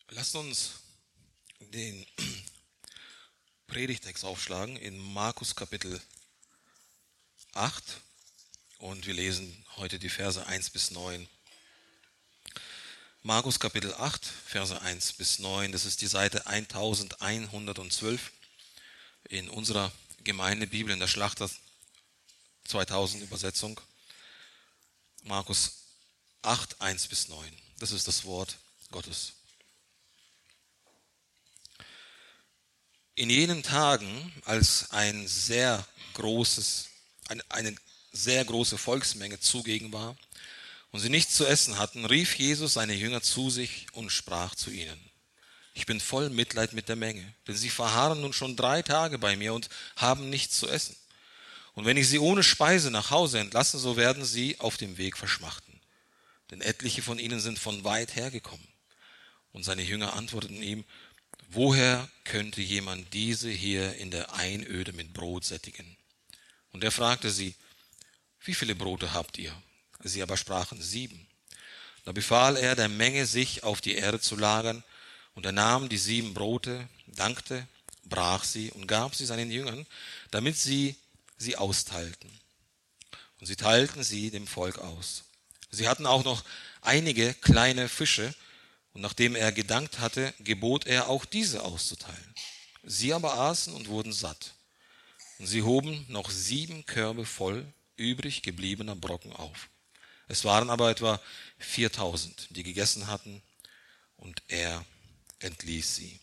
Lasst uns den Predigtext aufschlagen in Markus Kapitel 8 und wir lesen heute die Verse 1 bis 9. Markus Kapitel 8, Verse 1 bis 9, das ist die Seite 1112 in unserer Gemeindebibel in der Schlachter 2000 Übersetzung. Markus 8, 1 bis 9, das ist das Wort Gottes. In jenen Tagen, als eine sehr große Volksmenge zugegen war und sie nichts zu essen hatten, rief Jesus seine Jünger zu sich und sprach zu ihnen: Ich bin voll Mitleid mit der Menge, denn sie verharren nun schon 3 Tage bei mir und haben nichts zu essen. Und wenn ich sie ohne Speise nach Hause entlasse, so werden sie auf dem Weg verschmachten. Denn etliche von ihnen sind von weit hergekommen. Und seine Jünger antworteten ihm: Woher könnte jemand diese hier in der Einöde mit Brot sättigen? Und er fragte sie: Wie viele Brote habt ihr? Sie aber sprachen: 7. Da befahl er der Menge, sich auf die Erde zu lagern, und er nahm die 7 Brote, dankte, brach sie und gab sie seinen Jüngern, damit sie austeilten. Und sie teilten sie dem Volk aus. Sie hatten auch noch einige kleine Fische, und nachdem er gedankt hatte, gebot er, auch diese auszuteilen. Sie aber aßen und wurden satt. Und sie hoben noch 7 Körbe voll übrig gebliebener Brocken auf. Es waren aber etwa 4000, die gegessen hatten, und er entließ sie.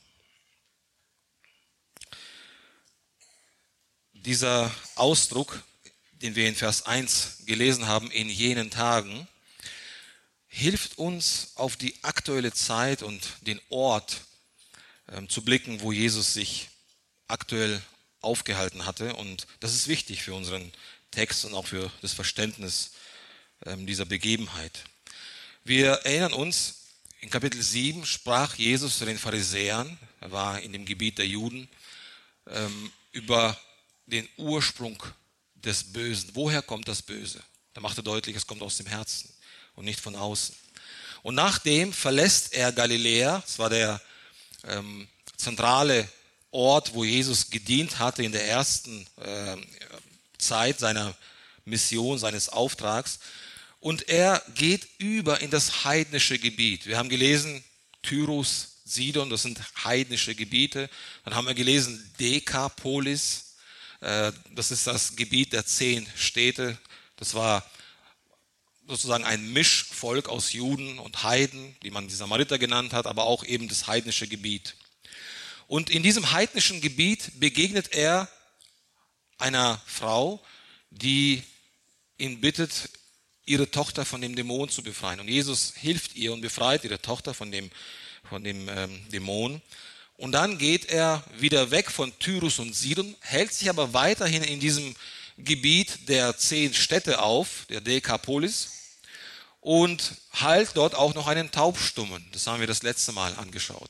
Dieser Ausdruck, den wir in Vers 1 gelesen haben, in jenen Tagen, hilft uns, auf die aktuelle Zeit und den Ort zu blicken, wo Jesus sich aktuell aufgehalten hatte. Und das ist wichtig für unseren Text und auch für das Verständnis dieser Begebenheit. Wir erinnern uns, in Kapitel 7 sprach Jesus zu den Pharisäern, er war in dem Gebiet der Juden, über den Ursprung des Bösen. Woher kommt das Böse? Da macht er deutlich, es kommt aus dem Herzen und nicht von außen. Und nachdem verlässt er Galiläa, das war der zentrale Ort, wo Jesus gedient hatte in der ersten Zeit seiner Mission, seines Auftrags. Und er geht über in das heidnische Gebiet. Wir haben gelesen, Tyrus, Sidon, das sind heidnische Gebiete. Dann haben wir gelesen, Dekapolis, das ist das Gebiet der 10 Städte. Das war sozusagen ein Mischvolk aus Juden und Heiden, die man die Samariter genannt hat, aber auch eben das heidnische Gebiet. Und in diesem heidnischen Gebiet begegnet er einer Frau, die ihn bittet, ihre Tochter von dem Dämon zu befreien. Und Jesus hilft ihr und befreit ihre Tochter von dem Dämon. Und dann geht er wieder weg von Tyrus und Sidon, hält sich aber weiterhin in diesem Gebiet der 10 Städte auf, der Dekapolis, und heilt dort auch noch einen Taubstummen. Das haben wir das letzte Mal angeschaut.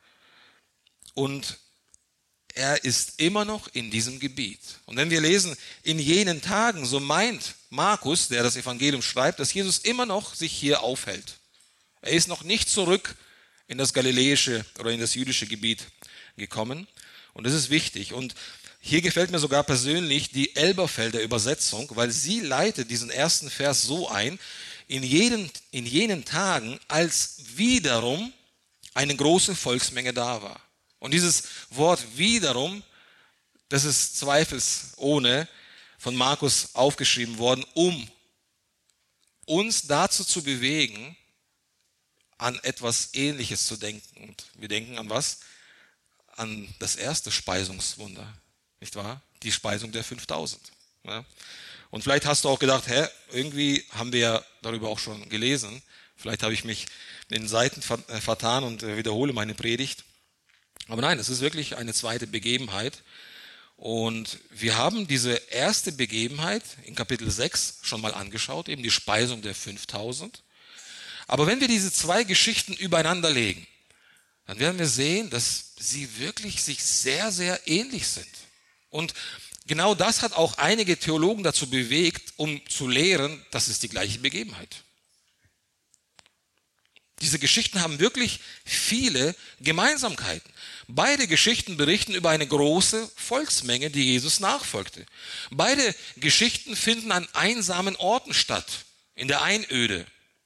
Und er ist immer noch in diesem Gebiet. Und wenn wir lesen, in jenen Tagen, so meint Markus, der das Evangelium schreibt, dass Jesus immer noch sich hier aufhält. Er ist noch nicht zurück in das galiläische oder in das jüdische Gebiet gekommen. Und das ist wichtig. Und hier gefällt mir sogar persönlich die Elberfelder Übersetzung, weil sie leitet diesen ersten Vers so ein: in jenen Tagen, als wiederum eine große Volksmenge da war. Und dieses Wort wiederum, das ist zweifelsohne von Markus aufgeschrieben worden, um uns dazu zu bewegen, an etwas Ähnliches zu denken. Und wir denken an was? An das erste Speisungswunder, nicht wahr? Die Speisung der 5000. Ja? Und vielleicht hast du auch gedacht, irgendwie haben wir ja darüber auch schon gelesen. Vielleicht habe ich mich in den Seiten vertan und wiederhole meine Predigt. Aber nein, es ist wirklich eine zweite Begebenheit. Und wir haben diese erste Begebenheit in Kapitel 6 schon mal angeschaut, eben die Speisung der 5000. Aber wenn wir diese 2 Geschichten übereinander legen, dann werden wir sehen, dass sie wirklich sich sehr, sehr ähnlich sind. Und genau das hat auch einige Theologen dazu bewegt, um zu lehren, das ist die gleiche Begebenheit. Diese Geschichten haben wirklich viele Gemeinsamkeiten. Beide Geschichten berichten über eine große Volksmenge, die Jesus nachfolgte. Beide Geschichten finden an einsamen Orten statt, in der Einöde.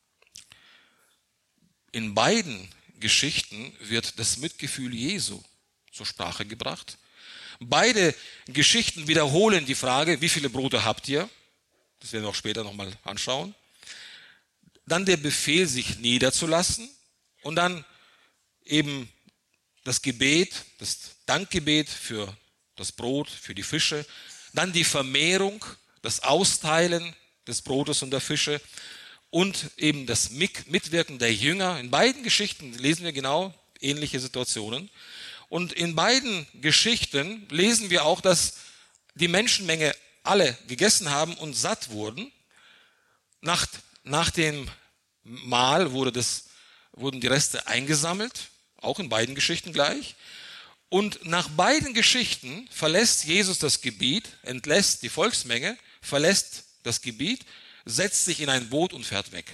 In beiden Geschichten wird das Mitgefühl Jesu zur Sprache gebracht. Beide Geschichten wiederholen die Frage, wie viele Brote habt ihr? Das werden wir auch später nochmal anschauen. Dann der Befehl, sich niederzulassen und dann eben das Gebet, das Dankgebet für das Brot, für die Fische, dann die Vermehrung, das Austeilen des Brotes und der Fische und eben das Mitwirken der Jünger. In beiden Geschichten lesen wir genau ähnliche Situationen. Und in beiden Geschichten lesen wir auch, dass die Menschenmenge alle gegessen haben und satt wurden. Nach dem Mahl wurden die Reste eingesammelt, auch in beiden Geschichten gleich. Und nach beiden Geschichten verlässt Jesus das Gebiet, entlässt die Volksmenge, verlässt das Gebiet, setzt sich in ein Boot und fährt weg.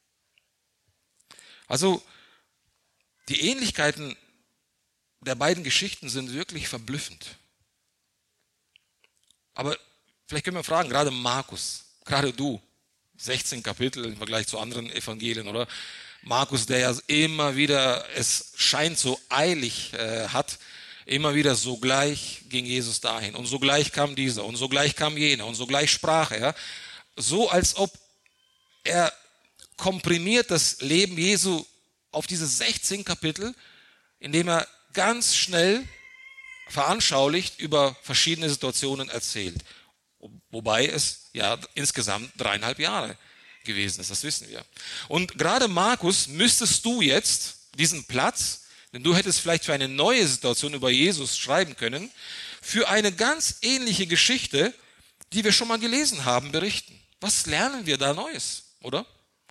Also die Ähnlichkeiten der beiden Geschichten sind wirklich verblüffend. Aber vielleicht können wir fragen, gerade Markus, gerade du, 16 Kapitel im Vergleich zu anderen Evangelien, oder? Markus, der ja immer wieder, es scheint so eilig hat, immer wieder sogleich ging Jesus dahin und sogleich kam dieser und sogleich kam jener und sogleich sprach er. So als ob er komprimiert das Leben Jesu auf diese 16 Kapitel, indem er ganz schnell veranschaulicht über verschiedene Situationen erzählt. Wobei es ja insgesamt 3,5 Jahre gewesen ist, das wissen wir. Und gerade Markus müsstest du jetzt diesen Platz, denn du hättest vielleicht für eine neue Situation über Jesus schreiben können, für eine ganz ähnliche Geschichte, die wir schon mal gelesen haben, berichten. Was lernen wir da Neues, oder?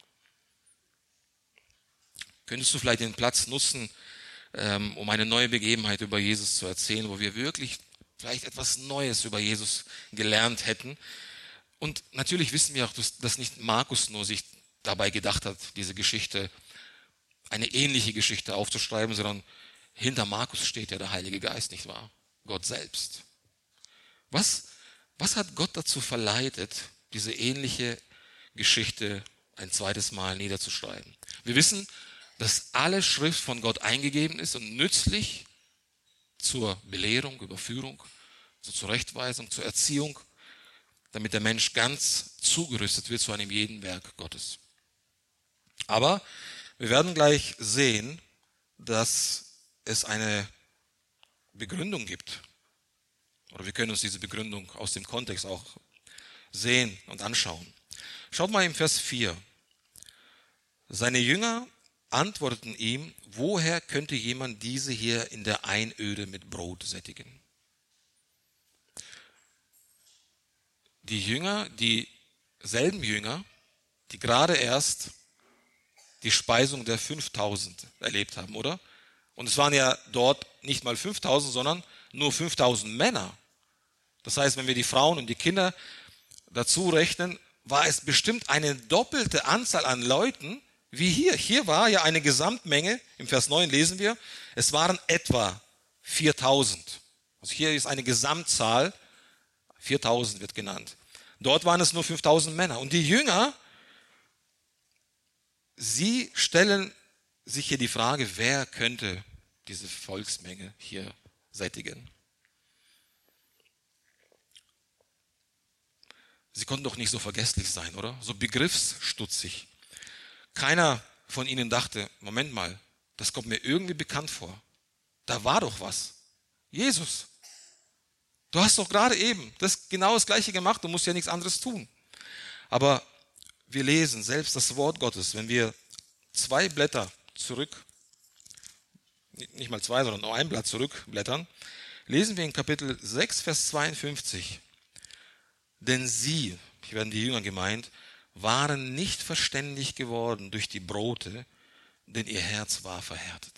Könntest du vielleicht den Platz nutzen, um eine neue Begebenheit über Jesus zu erzählen, wo wir wirklich vielleicht etwas Neues über Jesus gelernt hätten. Und natürlich wissen wir auch, dass nicht Markus nur sich dabei gedacht hat, diese Geschichte, eine ähnliche Geschichte aufzuschreiben, sondern hinter Markus steht ja der Heilige Geist, nicht wahr? Gott selbst. Was hat Gott dazu verleitet, diese ähnliche Geschichte ein zweites Mal niederzuschreiben? Wir wissen, dass alle Schrift von Gott eingegeben ist und nützlich zur Belehrung, Überführung, zur Zurechtweisung, zur Erziehung, damit der Mensch ganz zugerüstet wird zu einem jeden Werk Gottes. Aber wir werden gleich sehen, dass es eine Begründung gibt. Oder wir können uns diese Begründung aus dem Kontext auch sehen und anschauen. Schaut mal im Vers 4. Seine Jünger antworteten ihm, woher könnte jemand diese hier in der Einöde mit Brot sättigen? Die Jünger, dieselben Jünger, die gerade erst die Speisung der 5000 erlebt haben, oder? Und es waren ja dort nicht mal 5000, sondern nur 5000 Männer. Das heißt, wenn wir die Frauen und die Kinder dazu rechnen, war es bestimmt eine doppelte Anzahl an Leuten, wie hier. Hier war ja eine Gesamtmenge, im Vers 9 lesen wir, es waren etwa 4000. Also hier ist eine Gesamtzahl, 4000 wird genannt. Dort waren es nur 5000 Männer. Und die Jünger, sie stellen sich hier die Frage, wer könnte diese Volksmenge hier sättigen? Sie konnten doch nicht so vergesslich sein, oder? So begriffsstutzig. Keiner von ihnen dachte, Moment mal, das kommt mir irgendwie bekannt vor. Da war doch was. Jesus. Du hast doch gerade eben genau das Gleiche gemacht, du musst ja nichts anderes tun. Aber wir lesen selbst das Wort Gottes, wenn wir 2 Blätter zurück, nicht mal 2, sondern nur ein Blatt zurückblättern, lesen wir in Kapitel 6, Vers 52. Denn sie, hier werden die Jünger gemeint, waren nicht verständig geworden durch die Brote, denn ihr Herz war verhärtet.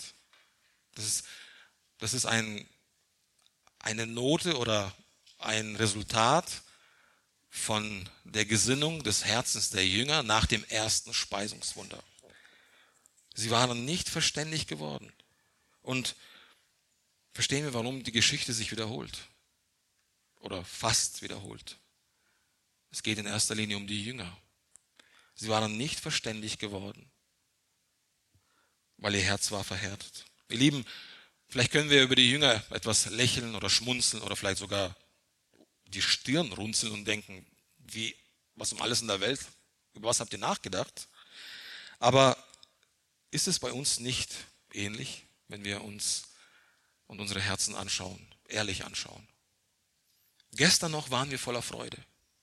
Das ist eine Note oder ein Resultat von der Gesinnung des Herzens der Jünger nach dem ersten Speisungswunder. Sie waren nicht verständig geworden. Und verstehen wir, warum die Geschichte sich wiederholt? Oder fast wiederholt. Es geht in erster Linie um die Jünger. Sie waren nicht verständig geworden, weil ihr Herz war verhärtet. Ihr Lieben, vielleicht können wir über die Jünger etwas lächeln oder schmunzeln oder vielleicht sogar die Stirn runzeln und denken, was um alles in der Welt, über was habt ihr nachgedacht? Aber ist es bei uns nicht ähnlich, wenn wir uns und unsere Herzen anschauen, ehrlich anschauen? Gestern noch waren wir voller Freude.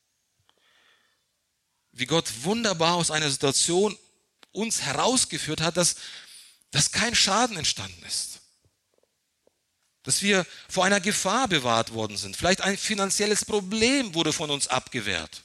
Wie Gott wunderbar aus einer Situation uns herausgeführt hat, dass kein Schaden entstanden ist. Dass wir vor einer Gefahr bewahrt worden sind. Vielleicht ein finanzielles Problem wurde von uns abgewehrt.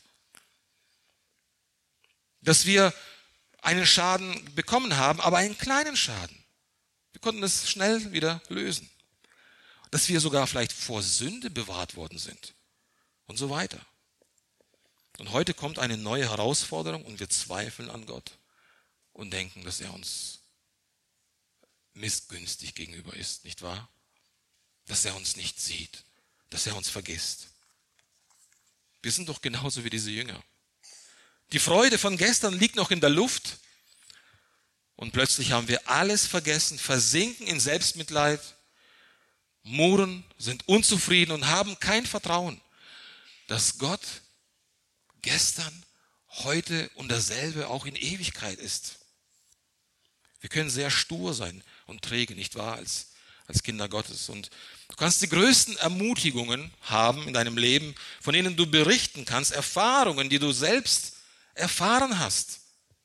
Dass wir einen Schaden bekommen haben, aber einen kleinen Schaden. Wir konnten es schnell wieder lösen. Dass wir sogar vielleicht vor Sünde bewahrt worden sind. Und so weiter. Und heute kommt eine neue Herausforderung und wir zweifeln an Gott und denken, dass er uns missgünstig gegenüber ist, nicht wahr? Dass er uns nicht sieht, dass er uns vergisst. Wir sind doch genauso wie diese Jünger. Die Freude von gestern liegt noch in der Luft und plötzlich haben wir alles vergessen, versinken in Selbstmitleid, murren, sind unzufrieden und haben kein Vertrauen, dass Gott gestern, heute und derselbe auch in Ewigkeit ist. Wir können sehr stur sein und träge, nicht wahr, als Kinder Gottes. Und du kannst die größten Ermutigungen haben in deinem Leben, von denen du berichten kannst, Erfahrungen, die du selbst erfahren hast.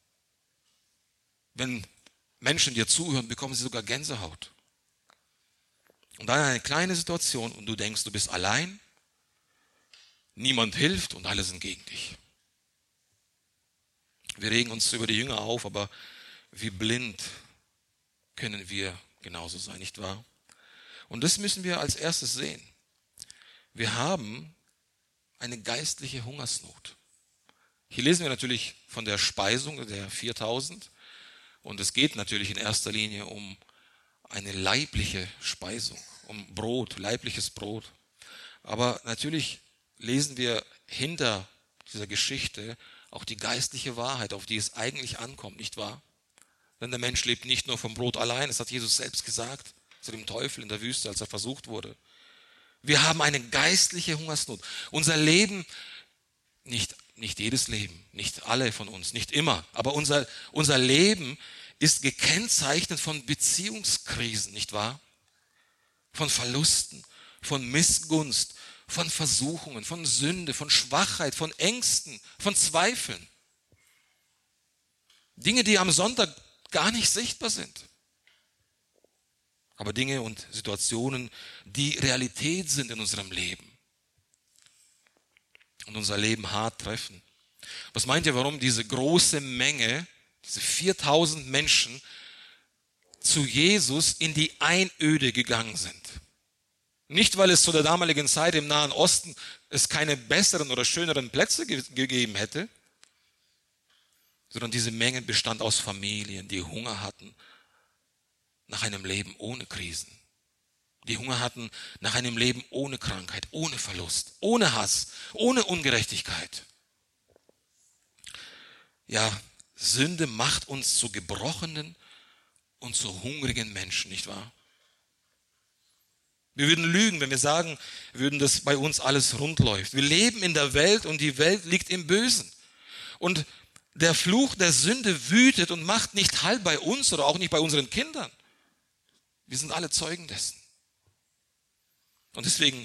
Wenn Menschen dir zuhören, bekommen sie sogar Gänsehaut. Und dann eine kleine Situation und du denkst, du bist allein, niemand hilft und alle sind gegen dich. Wir regen uns über die Jünger auf, aber wie blind können wir genauso sein, nicht wahr? Und das müssen wir als erstes sehen. Wir haben eine geistliche Hungersnot. Hier lesen wir natürlich von der Speisung der 4000 und es geht natürlich in erster Linie um eine leibliche Speisung, um Brot, leibliches Brot. Aber natürlich lesen wir hinter dieser Geschichte auch die geistliche Wahrheit, auf die es eigentlich ankommt, nicht wahr? Denn der Mensch lebt nicht nur vom Brot allein, das hat Jesus selbst gesagt zu dem Teufel in der Wüste, als er versucht wurde. Wir haben eine geistliche Hungersnot. Unser Leben, nicht jedes Leben, nicht alle von uns, nicht immer, aber unser Leben ist gekennzeichnet von Beziehungskrisen, nicht wahr? Von Verlusten, von Missgunst, von Versuchungen, von Sünde, von Schwachheit, von Ängsten, von Zweifeln. Dinge, die am Sonntag gar nicht sichtbar sind. Aber Dinge und Situationen, die Realität sind in unserem Leben. Und unser Leben hart treffen. Was meint ihr, warum diese große Menge, diese 4000 Menschen zu Jesus in die Einöde gegangen sind? Nicht, weil es zu der damaligen Zeit im Nahen Osten es keine besseren oder schöneren Plätze gegeben hätte, sondern diese Menge bestand aus Familien, die Hunger hatten nach einem Leben ohne Krisen. Die Hunger hatten nach einem Leben ohne Krankheit, ohne Verlust, ohne Hass, ohne Ungerechtigkeit. Ja, Sünde macht uns zu gebrochenen und zu hungrigen Menschen, nicht wahr? Wir würden lügen, wenn wir sagen würden, dass bei uns alles rund läuft. Wir leben in der Welt und die Welt liegt im Bösen. Und der Fluch der Sünde wütet und macht nicht Halt bei uns oder auch nicht bei unseren Kindern. Wir sind alle Zeugen dessen. Und deswegen,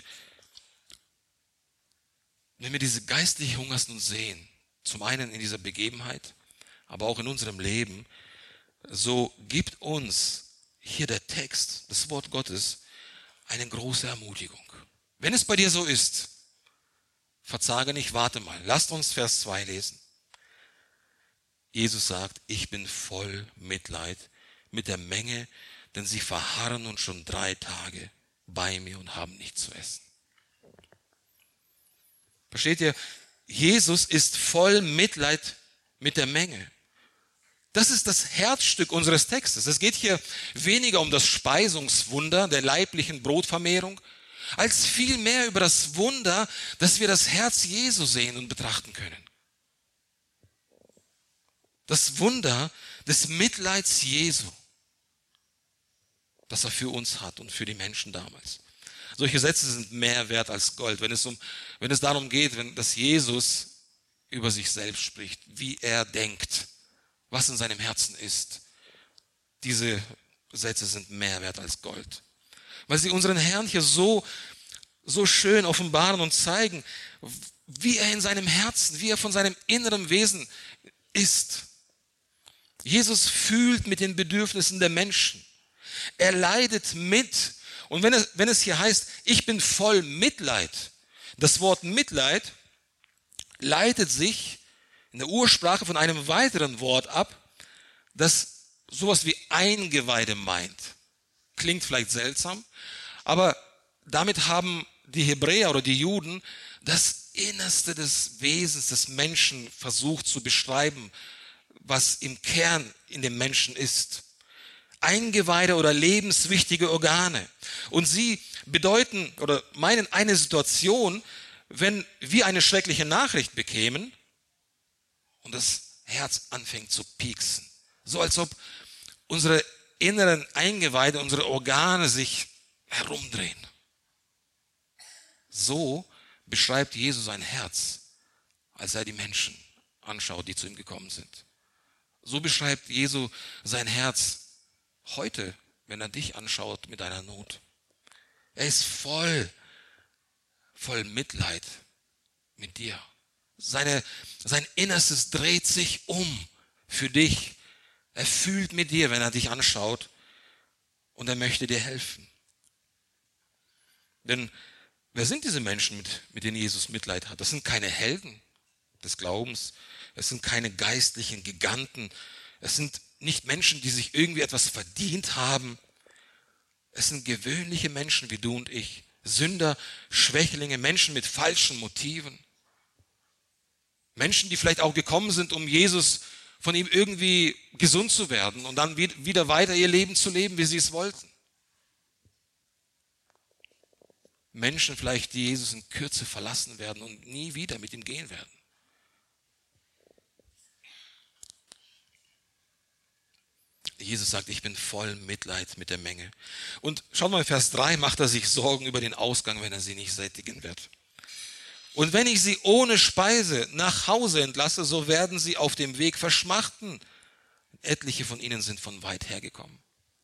wenn wir diese geistliche Hungersnot sehen, zum einen in dieser Begebenheit, aber auch in unserem Leben, so gibt uns hier der Text, das Wort Gottes, eine große Ermutigung. Wenn es bei dir so ist, verzage nicht, warte mal. Lasst uns Vers 2 lesen. Jesus sagt, ich bin voll Mitleid mit der Menge, denn sie verharren nun schon 3 Tage bei mir und haben nichts zu essen. Versteht ihr? Jesus ist voll Mitleid mit der Menge. Das ist das Herzstück unseres Textes. Es geht hier weniger um das Speisungswunder der leiblichen Brotvermehrung, als vielmehr über das Wunder, dass wir das Herz Jesu sehen und betrachten können. Das Wunder des Mitleids Jesu, das er für uns hat und für die Menschen damals. Solche Sätze sind mehr wert als Gold, wenn es darum geht, dass Jesus über sich selbst spricht, wie er denkt, was in seinem Herzen ist. Diese Sätze sind mehr wert als Gold, weil sie unseren Herrn hier so schön offenbaren und zeigen, wie er in seinem Herzen, wie er von seinem inneren Wesen ist. Jesus fühlt mit den Bedürfnissen der Menschen. Er leidet mit. Und wenn es hier heißt, ich bin voll Mitleid, das Wort Mitleid leitet sich in der Ursprache von einem weiteren Wort ab, das sowas wie Eingeweide meint. Klingt vielleicht seltsam, aber damit haben die Hebräer oder die Juden das Innerste des Wesens des Menschen versucht zu beschreiben, was im Kern in dem Menschen ist. Eingeweide oder lebenswichtige Organe. Und sie bedeuten oder meinen eine Situation, wenn wir eine schreckliche Nachricht bekämen und das Herz anfängt zu pieksen. So als ob unsere inneren Eingeweide, unsere Organe sich herumdrehen. So beschreibt Jesus sein Herz, als er die Menschen anschaut, die zu ihm gekommen sind. So beschreibt Jesus sein Herz heute, wenn er dich anschaut mit deiner Not. Er ist voll Mitleid mit dir. Sein Innerstes dreht sich um für dich. Er fühlt mit dir, wenn er dich anschaut, und er möchte dir helfen. Denn wer sind diese Menschen, mit denen Jesus Mitleid hat? Das sind keine Helden des Glaubens. Es sind keine geistlichen Giganten. Es sind nicht Menschen, die sich irgendwie etwas verdient haben. Es sind gewöhnliche Menschen wie du und ich. Sünder, Schwächlinge, Menschen mit falschen Motiven. Menschen, die vielleicht auch gekommen sind, um Jesus von ihm irgendwie gesund zu werden und dann wieder weiter ihr Leben zu leben, wie sie es wollten. Menschen vielleicht, die Jesus in Kürze verlassen werden und nie wieder mit ihm gehen werden. Jesus sagt, ich bin voll Mitleid mit der Menge. Und schaut mal, Vers 3 macht er sich Sorgen über den Ausgang, wenn er sie nicht sättigen wird. Und wenn ich sie ohne Speise nach Hause entlasse, so werden sie auf dem Weg verschmachten. Etliche von ihnen sind von weit hergekommen.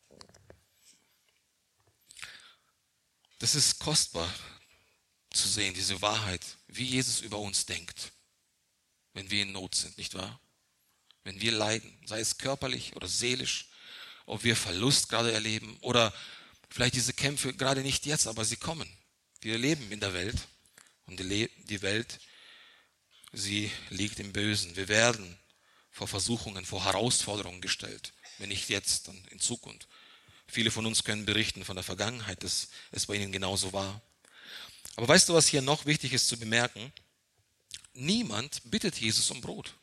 Das ist kostbar zu sehen, diese Wahrheit, wie Jesus über uns denkt, wenn wir in Not sind, nicht wahr? Wenn wir leiden, sei es körperlich oder seelisch, ob wir Verlust gerade erleben oder vielleicht diese Kämpfe gerade nicht jetzt, aber sie kommen. Wir leben in der Welt und die Welt, sie liegt im Bösen. Wir werden vor Versuchungen, vor Herausforderungen gestellt, wenn nicht jetzt, dann in Zukunft. Viele von uns können berichten von der Vergangenheit, dass es bei ihnen genauso war. Aber weißt du, was hier noch wichtig ist zu bemerken? Niemand bittet Jesus um Brot.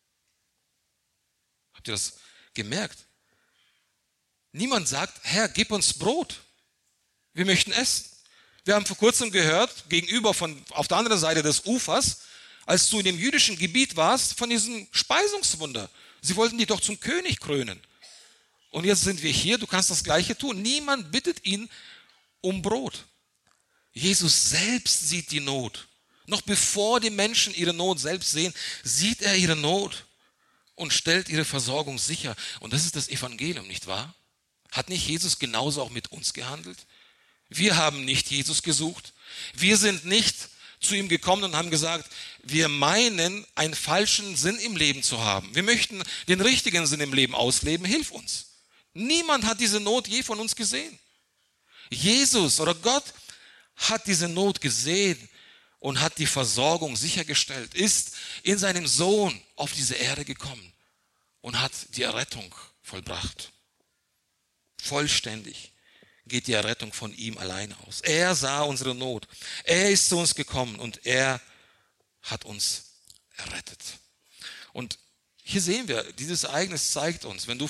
Habt ihr das gemerkt? Niemand sagt, Herr, gib uns Brot. Wir möchten essen. Wir haben vor kurzem gehört, auf der anderen Seite des Ufers, als du in dem jüdischen Gebiet warst, von diesem Speisungswunder. Sie wollten dich doch zum König krönen. Und jetzt sind wir hier, du kannst das Gleiche tun. Niemand bittet ihn um Brot. Jesus selbst sieht die Not. Noch bevor die Menschen ihre Not selbst sehen, sieht er ihre Not und stellt ihre Versorgung sicher. Und das ist das Evangelium, nicht wahr? Hat nicht Jesus genauso auch mit uns gehandelt? Wir haben nicht Jesus gesucht. Wir sind nicht zu ihm gekommen und haben gesagt, wir meinen, einen falschen Sinn im Leben zu haben. Wir möchten den richtigen Sinn im Leben ausleben. Hilf uns. Niemand hat diese Not je von uns gesehen. Jesus oder Gott hat diese Not gesehen und hat die Versorgung sichergestellt, ist in seinem Sohn auf diese Erde gekommen und hat die Errettung vollbracht. Vollständig geht die Errettung von ihm allein aus. Er sah unsere Not. Er ist zu uns gekommen und er hat uns errettet. Und Hier sehen wir, dieses Ereignis zeigt uns, wenn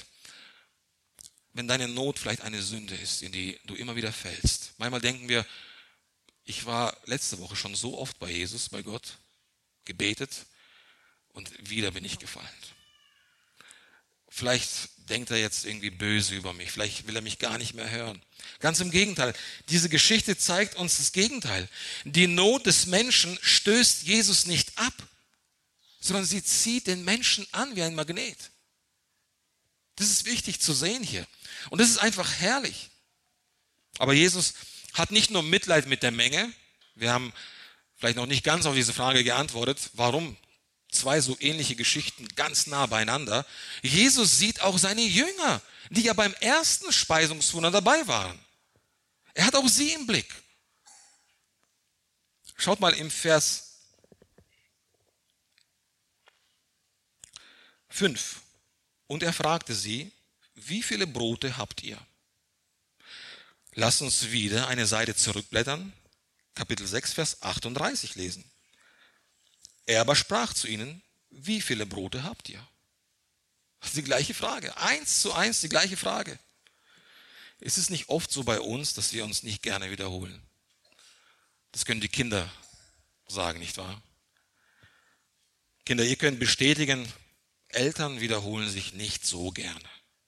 deine Not vielleicht eine Sünde ist, in die du immer wieder fällst. Manchmal denken wir, ich war letzte Woche schon so oft bei Jesus, bei Gott, gebetet und wieder bin ich gefallen. Vielleicht denkt er jetzt irgendwie böse über mich, vielleicht will er mich gar nicht mehr hören. Ganz im Gegenteil, diese Geschichte zeigt uns das Gegenteil. Die Not des Menschen stößt Jesus nicht ab, sondern sie zieht den Menschen an wie ein Magnet. Das ist wichtig zu sehen hier. Und das ist einfach herrlich. Aber Jesus hat nicht nur Mitleid mit der Menge. Wir haben vielleicht noch nicht ganz auf diese Frage geantwortet, warum zwei so ähnliche Geschichten ganz nah beieinander. Jesus sieht auch seine Jünger, die ja beim ersten Speisungswunder dabei waren. Er hat auch sie im Blick. Schaut mal im Vers 5. Und er fragte sie, wie viele Brote habt ihr? Lasst uns wieder eine Seite zurückblättern, Kapitel 6, Vers 38 lesen. Er aber sprach zu ihnen, wie viele Brote habt ihr? Das ist die gleiche Frage, 1:1 die gleiche Frage. Ist es nicht oft so bei uns, dass wir uns nicht gerne wiederholen? Das können die Kinder sagen, nicht wahr? Kinder, ihr könnt bestätigen, Eltern wiederholen sich nicht so gerne.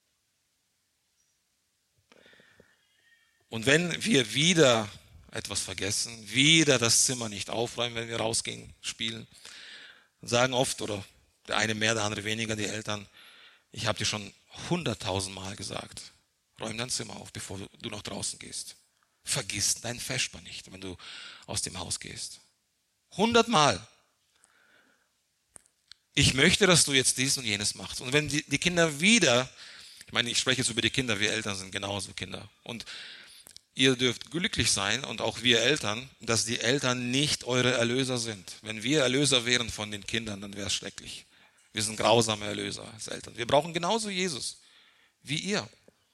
Und wenn wir wieder etwas vergessen, wieder das Zimmer nicht aufräumen, wenn wir rausgehen, spielen, sagen oft, oder der eine mehr, der andere weniger, die Eltern, ich habe dir schon 100.000 Mal gesagt, räum dein Zimmer auf, bevor du noch draußen gehst. Vergiss dein Vesper nicht, wenn du aus dem Haus gehst. 100 Mal. Ich möchte, dass du jetzt dies und jenes machst. Und wenn die Kinder wieder, ich meine, ich spreche jetzt über die Kinder, wir Eltern sind genauso Kinder. Und ihr dürft glücklich sein und auch wir Eltern, dass die Eltern nicht eure Erlöser sind. Wenn wir Erlöser wären von den Kindern, dann wäre es schrecklich. Wir sind grausame Erlöser als Eltern. Wir brauchen genauso Jesus wie ihr.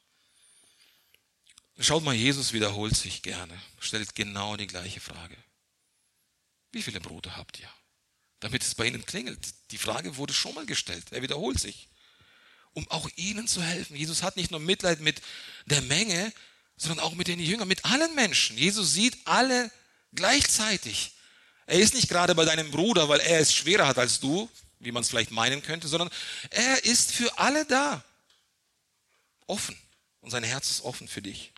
Schaut mal, Jesus wiederholt sich gerne, stellt genau die gleiche Frage. Wie viele Brote habt ihr? Damit es bei ihnen klingelt. Die Frage wurde schon mal gestellt. Er wiederholt sich, um auch ihnen zu helfen. Jesus hat nicht nur Mitleid mit der Menge, sondern auch mit den Jüngern, mit allen Menschen. Jesus sieht alle gleichzeitig. Er ist nicht gerade bei deinem Bruder, weil er es schwerer hat als du, wie man es vielleicht meinen könnte, sondern er ist für alle da. Offen. Und sein Herz ist offen für dich.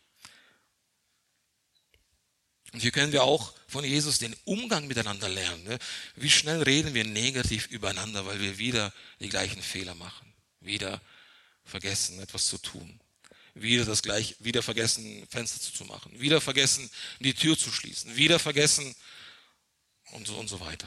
Und hier können wir auch von Jesus den Umgang miteinander lernen. Wie schnell reden wir negativ übereinander, weil wir wieder die gleichen Fehler machen. Wieder vergessen, etwas zu tun. Wieder vergessen, Fenster zuzumachen. Wieder vergessen, die Tür zu schließen. Wieder vergessen und so weiter.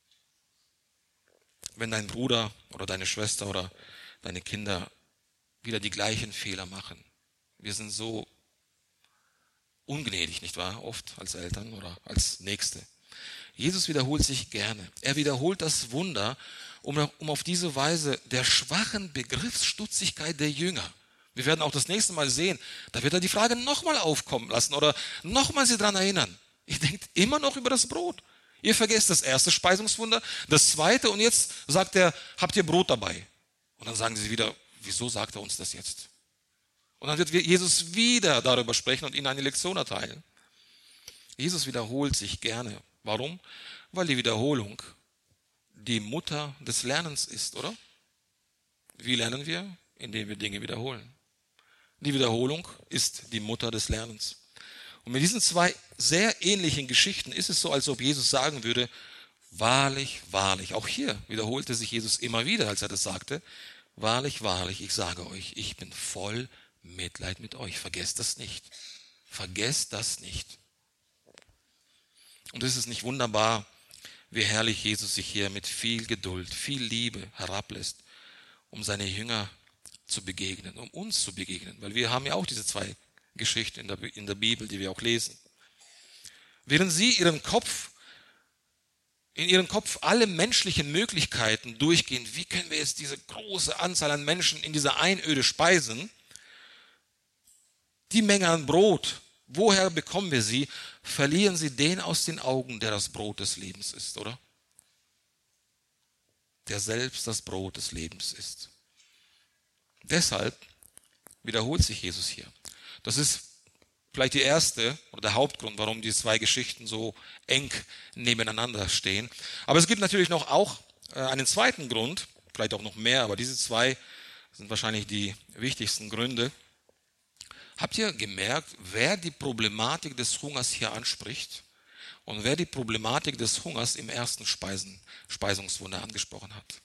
Wenn dein Bruder oder deine Schwester oder deine Kinder wieder die gleichen Fehler machen. Wir sind so ungnädig, nicht wahr? Oft als Eltern oder als Nächste. Jesus wiederholt sich gerne. Er wiederholt das Wunder, um auf diese Weise der schwachen Begriffsstutzigkeit der Jünger. Wir werden auch das nächste Mal sehen, da wird er die Frage nochmal aufkommen lassen oder nochmal sie daran erinnern. Ihr denkt immer noch über das Brot. Ihr vergesst das erste Speisungswunder, das zweite und jetzt sagt er, habt ihr Brot dabei? Und dann sagen sie wieder, wieso sagt er uns das jetzt? Und dann wird Jesus wieder darüber sprechen und ihnen eine Lektion erteilen. Jesus wiederholt sich gerne. Warum? Weil die Wiederholung die Mutter des Lernens ist, oder? Wie lernen wir? Indem wir Dinge wiederholen. Die Wiederholung ist die Mutter des Lernens. Und mit diesen zwei sehr ähnlichen Geschichten ist es so, als ob Jesus sagen würde, wahrlich, wahrlich, auch hier wiederholte sich Jesus immer wieder, als er das sagte, wahrlich, wahrlich, ich sage euch, ich bin voll Mitleid mit euch. Vergesst das nicht. Vergesst das nicht. Und ist es nicht wunderbar, wie herrlich Jesus sich hier mit viel Geduld, viel Liebe herablässt, um seine Jünger zu begegnen, um uns zu begegnen. Weil wir haben ja auch diese zwei Geschichten in der Bibel, die wir auch lesen. Während sie in ihrem Kopf alle menschlichen Möglichkeiten durchgehen, wie können wir jetzt diese große Anzahl an Menschen in dieser Einöde speisen, die Menge an Brot, woher bekommen wir sie? Verlieren sie den aus den Augen, der das Brot des Lebens ist, oder? der selbst das Brot des Lebens ist. Deshalb wiederholt sich Jesus hier. Das ist vielleicht die erste oder der Hauptgrund, warum die zwei Geschichten so eng nebeneinander stehen. Aber es gibt natürlich noch auch einen zweiten Grund, vielleicht auch noch mehr, aber diese zwei sind wahrscheinlich die wichtigsten Gründe. Habt ihr gemerkt, wer die Problematik des Hungers hier anspricht und wer die Problematik des Hungers im ersten Speisungswunder angesprochen hat?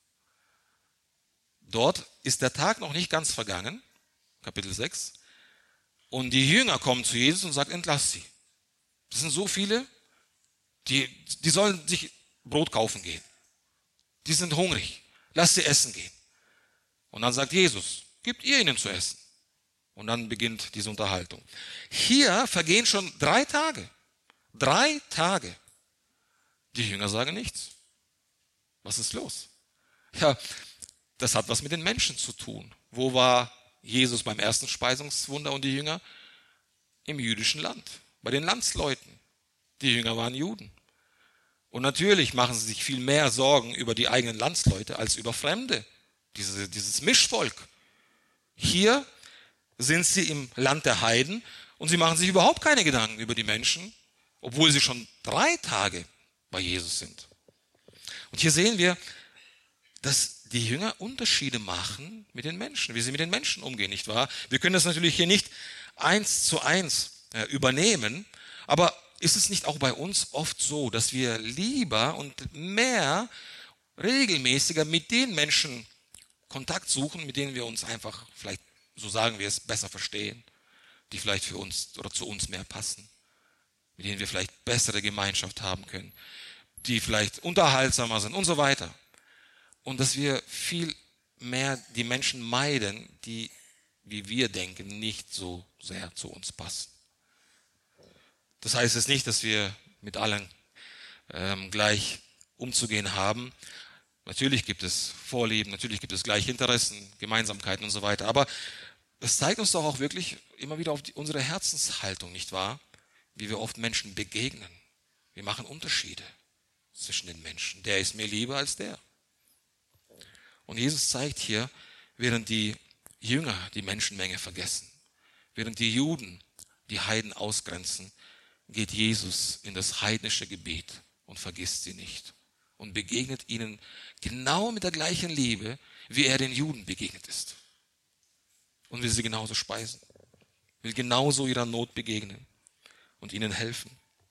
Dort ist der Tag noch nicht ganz vergangen, Kapitel 6, und die Jünger kommen zu Jesus und sagen, entlass sie. Das sind so viele, die sollen sich Brot kaufen gehen. Die sind hungrig, lass sie essen gehen. Und dann sagt Jesus, gebt ihr ihnen zu essen. Und dann beginnt diese Unterhaltung. Hier vergehen schon 3 Tage. 3 Tage. Die Jünger sagen nichts. Was ist los? Ja, das hat was mit den Menschen zu tun. Wo war Jesus beim ersten Speisungswunder und die Jünger? Im jüdischen Land, bei den Landsleuten. Die Jünger waren Juden. Und natürlich machen sie sich viel mehr Sorgen über die eigenen Landsleute als über Fremde, dieses Mischvolk. Hier sind sie im Land der Heiden und sie machen sich überhaupt keine Gedanken über die Menschen, obwohl sie schon 3 Tage bei Jesus sind. Und hier sehen wir, dass die Jünger Unterschiede machen mit den Menschen, wie sie mit den Menschen umgehen, nicht wahr? Wir können das natürlich hier nicht 1:1 übernehmen, aber ist es nicht auch bei uns oft so, dass wir lieber und mehr regelmäßiger mit den Menschen Kontakt suchen, mit denen wir uns einfach, vielleicht, so sagen wir es, besser verstehen, die vielleicht für uns oder zu uns mehr passen, mit denen wir vielleicht bessere Gemeinschaft haben können, die vielleicht unterhaltsamer sind und so weiter. Und dass wir viel mehr die Menschen meiden, die, wie wir denken, nicht so sehr zu uns passen. Das heißt jetzt nicht, dass wir mit allen gleich umzugehen haben. Natürlich gibt es Vorlieben, natürlich gibt es gleiche Interessen, Gemeinsamkeiten und so weiter. Aber es zeigt uns doch auch wirklich immer wieder auf unsere Herzenshaltung, nicht wahr? Wie wir oft Menschen begegnen. Wir machen Unterschiede zwischen den Menschen. Der ist mir lieber als der. Und Jesus zeigt hier, während die Jünger die Menschenmenge vergessen, während die Juden die Heiden ausgrenzen, geht Jesus in das heidnische Gebiet und vergisst sie nicht und begegnet ihnen genau mit der gleichen Liebe, wie er den Juden begegnet ist. Und will sie genauso speisen, will genauso ihrer Not begegnen und ihnen helfen.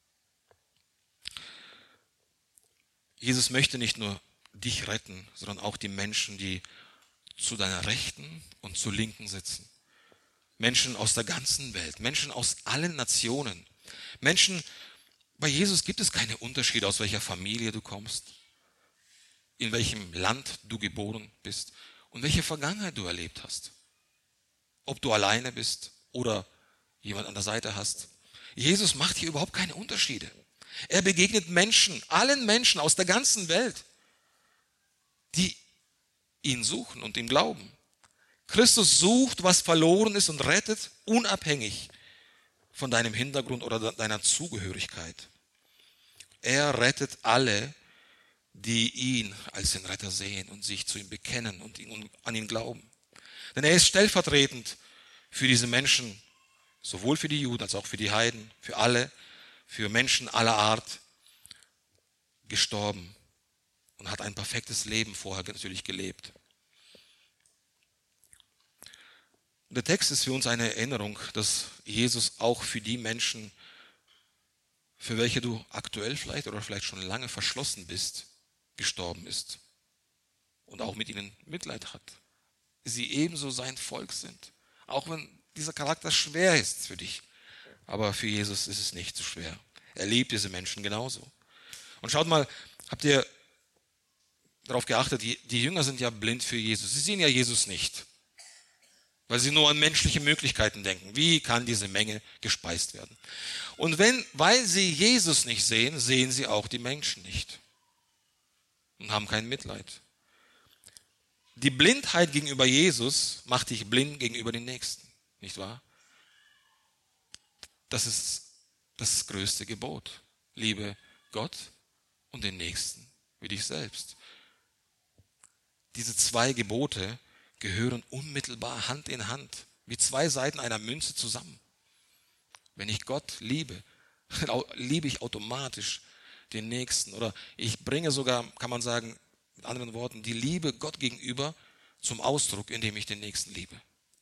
Jesus möchte nicht nur dich retten, sondern auch die Menschen, die zu deiner Rechten und zur Linken sitzen. Menschen aus der ganzen Welt, Menschen aus allen Nationen. Menschen, bei Jesus gibt es keine Unterschiede, aus welcher Familie du kommst, in welchem Land du geboren bist und welche Vergangenheit du erlebt hast. Ob du alleine bist oder jemand an der Seite hast. Jesus macht hier überhaupt keine Unterschiede. Er begegnet Menschen, allen Menschen aus der ganzen Welt, die ihn suchen und ihm glauben. Christus sucht, was verloren ist und rettet, unabhängig von deinem Hintergrund oder deiner Zugehörigkeit. Er rettet alle, die ihn als den Retter sehen und sich zu ihm bekennen und an ihn glauben. Denn er ist stellvertretend für diese Menschen, sowohl für die Juden als auch für die Heiden, für alle, für Menschen aller Art gestorben und hat ein perfektes Leben vorher natürlich gelebt. Der Text ist für uns eine Erinnerung, dass Jesus auch für die Menschen, für welche du aktuell vielleicht oder vielleicht schon lange verschlossen bist, gestorben ist und auch mit ihnen Mitleid hat. Sie ebenso sein Volk sind, auch wenn dieser Charakter schwer ist für dich. Aber für Jesus ist es nicht so schwer. Er liebt diese Menschen genauso. Und schaut mal, habt ihr darauf geachtet, die Jünger sind ja blind für Jesus. Sie sehen ja Jesus nicht, weil sie nur an menschliche Möglichkeiten denken. Wie kann diese Menge gespeist werden? Und weil sie Jesus nicht sehen, sehen sie auch die Menschen nicht und haben kein Mitleid. Die Blindheit gegenüber Jesus macht dich blind gegenüber den Nächsten, nicht wahr? Das ist das größte Gebot. Liebe Gott und den Nächsten wie dich selbst. diese zwei Gebote gehören unmittelbar Hand in Hand, wie zwei Seiten einer Münze zusammen. Wenn ich Gott liebe, liebe ich automatisch den Nächsten. Oder ich bringe sogar, kann man sagen, mit anderen Worten, die Liebe Gott gegenüber zum Ausdruck, indem ich den Nächsten liebe.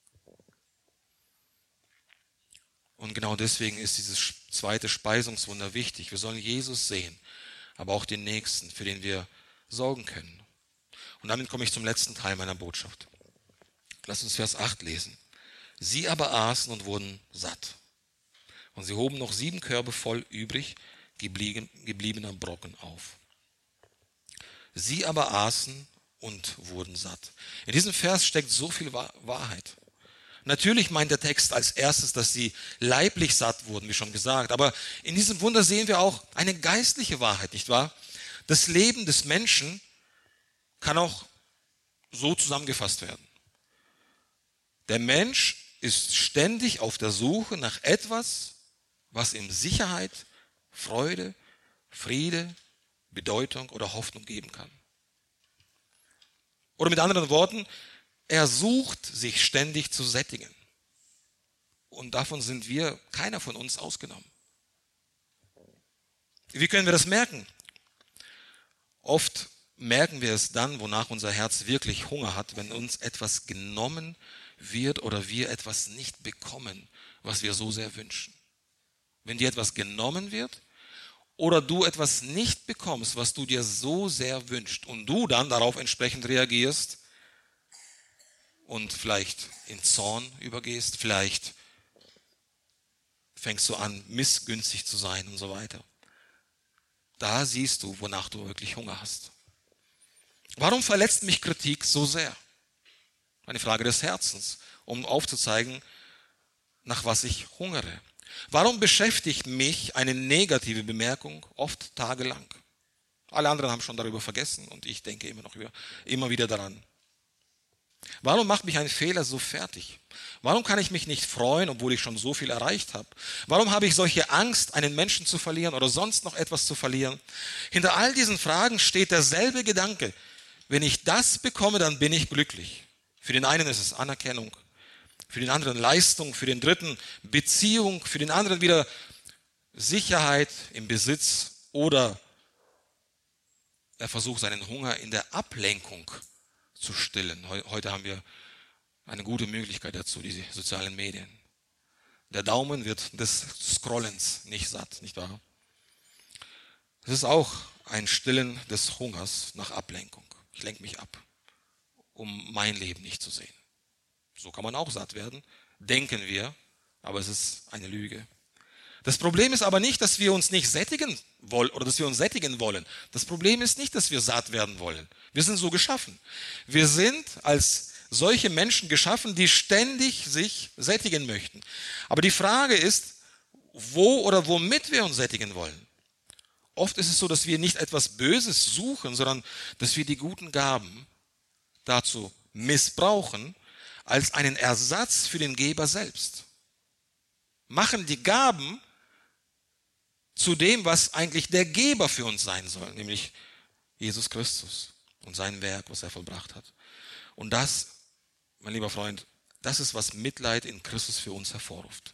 Und genau deswegen ist dieses zweite Speisungswunder wichtig. Wir sollen Jesus sehen, aber auch den Nächsten, für den wir sorgen können. Und damit komme ich zum letzten Teil meiner Botschaft. Lass uns Vers 8 lesen. Sie aber aßen und wurden satt. Und sie hoben noch 7 Körbe voll übrig gebliebener Brocken auf. Sie aber aßen und wurden satt. In diesem Vers steckt so viel Wahrheit. Natürlich meint der Text als erstes, dass sie leiblich satt wurden, wie schon gesagt. Aber in diesem Wunder sehen wir auch eine geistliche Wahrheit, nicht wahr? Das Leben des Menschen kann auch so zusammengefasst werden. Der Mensch ist ständig auf der Suche nach etwas, was ihm Sicherheit, Freude, Friede, Bedeutung oder Hoffnung geben kann. Oder mit anderen Worten, er sucht, sich ständig zu sättigen. Und davon sind wir, keiner von uns, ausgenommen. Wie können wir das merken? Oft merken wir es dann, wonach unser Herz wirklich Hunger hat, wenn uns etwas genommen wird oder wir etwas nicht bekommen, was wir so sehr wünschen. Wenn dir etwas genommen wird oder du etwas nicht bekommst, was du dir so sehr wünschst und du dann darauf entsprechend reagierst und vielleicht in Zorn übergehst, vielleicht fängst du an, missgünstig zu sein und so weiter. Da siehst du, wonach du wirklich Hunger hast. Warum verletzt mich Kritik so sehr? Eine Frage des Herzens, um aufzuzeigen, nach was ich hungere. Warum beschäftigt mich eine negative Bemerkung oft tagelang? Alle anderen haben schon darüber vergessen und ich denke immer wieder daran. Warum macht mich ein Fehler so fertig? Warum kann ich mich nicht freuen, obwohl ich schon so viel erreicht habe? Warum habe ich solche Angst, einen Menschen zu verlieren oder sonst noch etwas zu verlieren? Hinter all diesen Fragen steht derselbe Gedanke. Wenn ich das bekomme, dann bin ich glücklich. Für den einen ist es Anerkennung, für den anderen Leistung, für den dritten Beziehung, für den anderen wieder Sicherheit im Besitz oder er versucht seinen Hunger in der Ablenkung zu stillen. Heute haben wir eine gute Möglichkeit dazu, die sozialen Medien. Der Daumen wird des Scrollens nicht satt, nicht wahr? Es ist auch ein Stillen des Hungers nach Ablenkung. Ich lenke mich ab, um mein Leben nicht zu sehen. So kann man auch satt werden, denken wir, aber es ist eine Lüge. Das Problem ist aber nicht, dass wir uns nicht sättigen wollen oder dass wir uns sättigen wollen. Das Problem ist nicht, dass wir satt werden wollen. Wir sind so geschaffen. Wir sind als solche Menschen geschaffen, die ständig sich sättigen möchten. Aber die Frage ist, wo oder womit wir uns sättigen wollen. Oft ist es so, dass wir nicht etwas Böses suchen, sondern dass wir die guten Gaben dazu missbrauchen, als einen Ersatz für den Geber selbst. Machen die Gaben zu dem, was eigentlich der Geber für uns sein soll, nämlich Jesus Christus und sein Werk, was er vollbracht hat. Und das, mein lieber Freund, das ist, was Mitleid in Christus für uns hervorruft.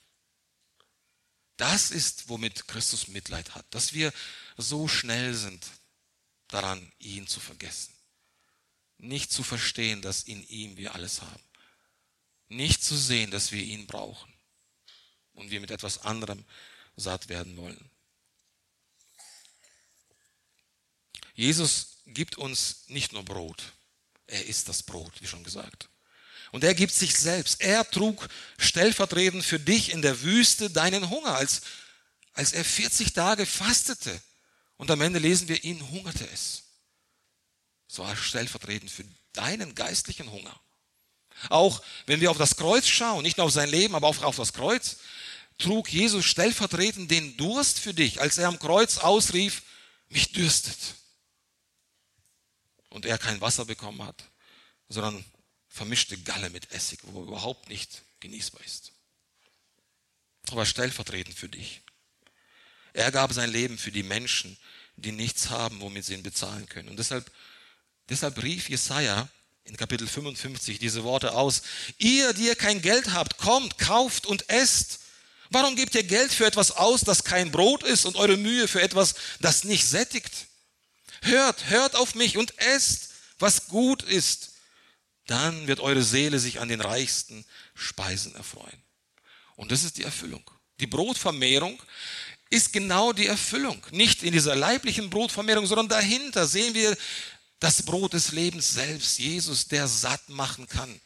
Das ist, womit Christus Mitleid hat, dass wir so schnell sind daran, ihn zu vergessen. Nicht zu verstehen, dass in ihm wir alles haben. Nicht zu sehen, dass wir ihn brauchen und wir mit etwas anderem satt werden wollen. Jesus gibt uns nicht nur Brot, er ist das Brot, wie schon gesagt. Und er gibt sich selbst. Er trug stellvertretend für dich in der Wüste deinen Hunger, als er 40 Tage fastete. Und am Ende lesen wir, ihn hungerte es. So war stellvertretend für deinen geistlichen Hunger. Auch wenn wir auf das Kreuz schauen, nicht nur auf sein Leben, aber auch auf das Kreuz, trug Jesus stellvertretend den Durst für dich, als er am Kreuz ausrief, mich dürstet. Und er kein Wasser bekommen hat, sondern vermischte Galle mit Essig, wo überhaupt nicht genießbar ist. Aber stellvertretend für dich. Er gab sein Leben für die Menschen, die nichts haben, womit sie ihn bezahlen können. Und deshalb rief Jesaja in Kapitel 55 diese Worte aus. Ihr, die ihr kein Geld habt, kommt, kauft und esst. Warum gebt ihr Geld für etwas aus, das kein Brot ist, und eure Mühe für etwas, das nicht sättigt? Hört auf mich und esst, was gut ist. Dann wird eure Seele sich an den reichsten Speisen erfreuen. Und das ist die Erfüllung. Die Brotvermehrung ist genau die Erfüllung. Nicht in dieser leiblichen Brotvermehrung, sondern dahinter sehen wir das Brot des Lebens selbst. Jesus, der satt machen kann.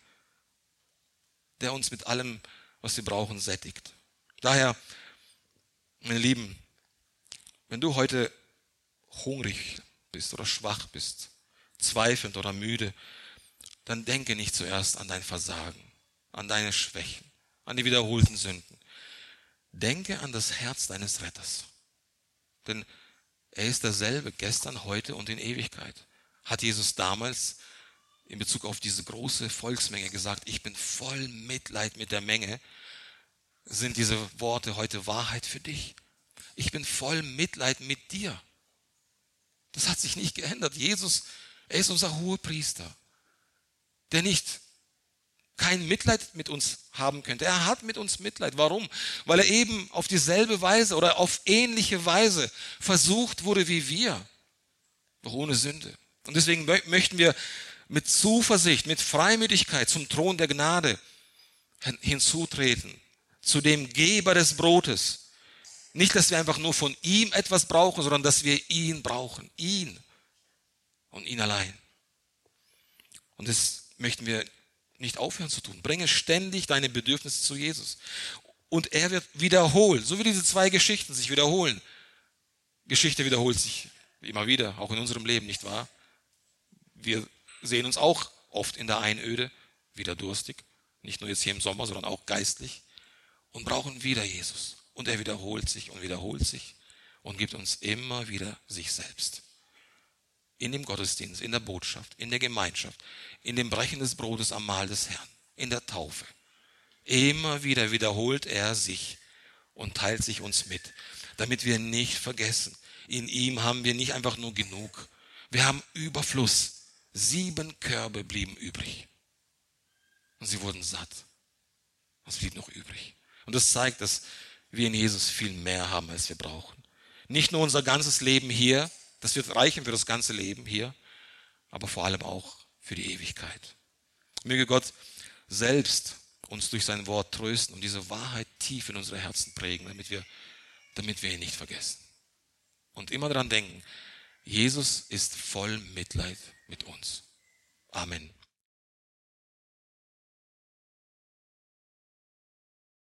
Der uns mit allem, was wir brauchen, sättigt. Daher, meine Lieben, wenn du heute hungrig bist oder schwach bist, zweifelnd oder müde, dann denke nicht zuerst an dein Versagen, an deine Schwächen, an die wiederholten Sünden. Denke an das Herz deines Retters. Denn er ist derselbe gestern, heute und in Ewigkeit. Hat Jesus damals in Bezug auf diese große Volksmenge gesagt, ich bin voll Mitleid mit der Menge, sind diese Worte heute Wahrheit für dich. Ich bin voll Mitleid mit dir. Das hat sich nicht geändert. Jesus, er ist unser Hohepriester, der nicht kein Mitleid mit uns haben könnte. Er hat mit uns Mitleid. Warum? Weil er eben auf dieselbe Weise oder auf ähnliche Weise versucht wurde wie wir, doch ohne Sünde. Und deswegen möchten wir mit Zuversicht, mit Freimütigkeit zum Thron der Gnade hinzutreten, zu dem Geber des Brotes. Nicht, dass wir einfach nur von ihm etwas brauchen, sondern dass wir ihn brauchen. Ihn und ihn allein. Und das möchten wir nicht aufhören zu tun. Bringe ständig deine Bedürfnisse zu Jesus. Und er wird wiederholen, so wie diese zwei Geschichten sich wiederholen. Geschichte wiederholt sich immer wieder, auch in unserem Leben, nicht wahr? Wir sehen uns auch oft in der Einöde, wieder durstig. Nicht nur jetzt hier im Sommer, sondern auch geistlich. Und brauchen wieder Jesus. Und er wiederholt sich und gibt uns immer wieder sich selbst. In dem Gottesdienst, in der Botschaft, in der Gemeinschaft, in dem Brechen des Brotes am Mahl des Herrn, in der Taufe. Immer wieder wiederholt er sich und teilt sich uns mit, damit wir nicht vergessen, in ihm haben wir nicht einfach nur genug. Wir haben Überfluss. 7 Körbe blieben übrig. Und sie wurden satt. Was blieb noch übrig? Und das zeigt, dass wir in Jesus viel mehr haben, als wir brauchen. Nicht nur unser ganzes Leben hier, das wird reichen für das ganze Leben hier, aber vor allem auch für die Ewigkeit. Möge Gott selbst uns durch sein Wort trösten und diese Wahrheit tief in unsere Herzen prägen, damit wir ihn nicht vergessen. Und immer daran denken, Jesus ist voll Mitleid mit uns. Amen.